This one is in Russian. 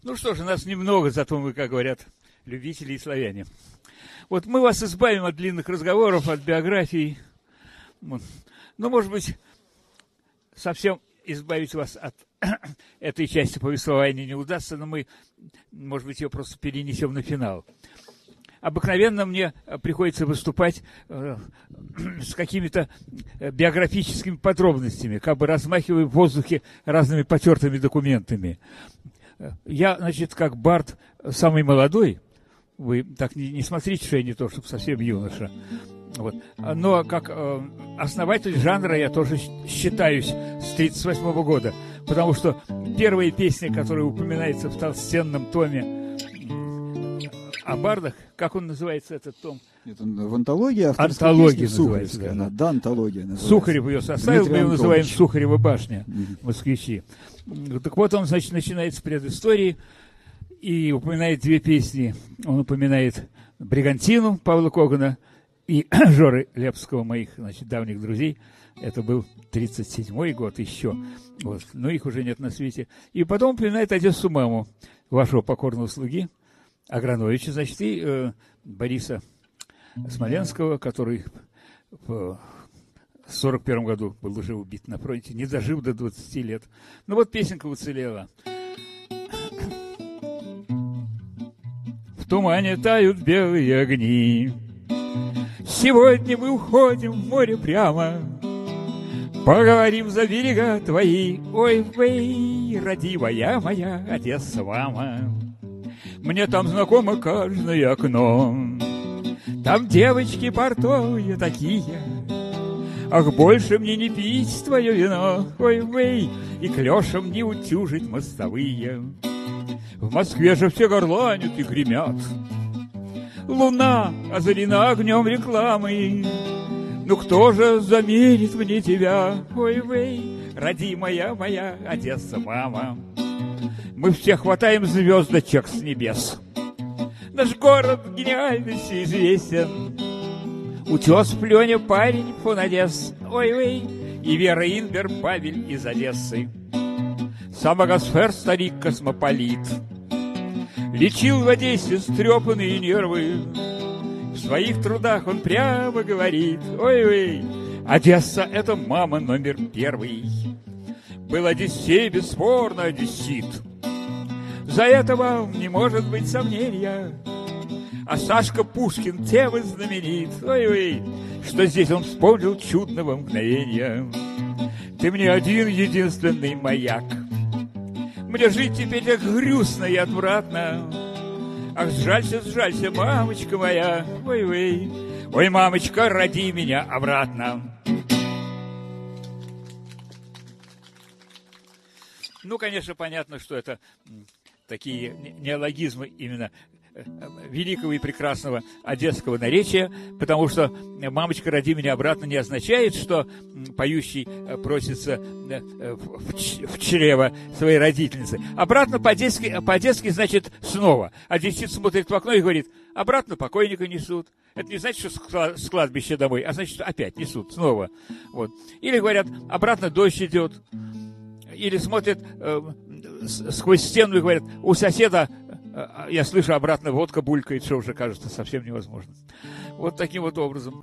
Ну что ж, нас немного, зато мы, как говорят, любители и славяне. Вот мы вас избавим от длинных разговоров, от биографий. Ну, может быть, совсем избавить вас от этой части повествования не удастся, но мы, может быть, ее просто перенесем на финал. Обыкновенно мне приходится выступать с какими-то биографическими подробностями, как бы размахивая в воздухе разными потертыми документами. Я, значит, как бард самый молодой, вы так не смотрите, что я не то, чтобы совсем юноша. Вот. Но как основатель жанра я тоже считаюсь с 1938 года, потому что первая песня, которая упоминается в толстенном томе о бардах, как он называется, этот том? Это в антологии. Антология называется. Да. Да, антология называется. Сухарев ее составил, мы ее называем Сухарева башня, москвичи. Так вот, он, значит, начинает с предыстории и упоминает две песни. Он упоминает «Бригантину» Павла Когана и Жоры Лепского, моих, значит, давних друзей. Это был 1937 год еще. Вот. Но их уже нет на свете. И потом упоминает «Одессу маму» вашего покорного слуги Аграновича, значит, и Бориса Смоленского, который в 1941 году был уже убит на фронте, не дожив до 20 лет. Ну вот песенка уцелела. В тумане тают белые огни. Сегодня мы уходим в море прямо. Поговорим за берега твои. Ой, вей, родимая моя Одесса, мама. Мне там знакомо каждое окно. Там девочки портовые такие. Ах, больше мне не пить твое вино. Ой, вей, и клешем не утюжить мостовые. В Москве же все горланят и гремят. Луна озарена огнем рекламы. Ну кто же замерит мне тебя? Ой, вей, родимая моя Одесса, мама. Мы все хватаем звездочек с небес. Наш город гениальностью известен. Утес Пленя парень фон Одесс. Ой-ой, и Вера Инбер Павель из Одессы. Сам Агасфер старик космополит. Лечил в Одессе стрепанные нервы. В своих трудах он прямо говорит: ой-ой, Одесса — это мама номер первый. Был Одиссей, бесспорно одессит. За это вам не может быть сомнения. А Сашка Пушкин тем и знаменит, ой-ой, что здесь он вспомнил чудного мгновения. Ты мне один единственный маяк. Мне жить теперь так грустно и отвратно. Ах, сжалься, мамочка моя, ой-ой, ой, мамочка, роди меня обратно. Ну, конечно, понятно, что это такие неологизмы именно великого и прекрасного одесского наречия, потому что «мамочка, роди меня обратно» не означает, что поющий просится в чрево своей родительницы. Обратно по-одесски значит «снова». Одессит смотрит в окно и говорит: обратно покойника несут. Это не значит, что с кладбища домой, а значит, что опять несут, снова. Вот. Или говорят: обратно дождь идет. Или смотрят сквозь стену и говорят: у соседа, я слышу, обратно водка булькает, что уже кажется совсем невозможно. Вот таким вот образом.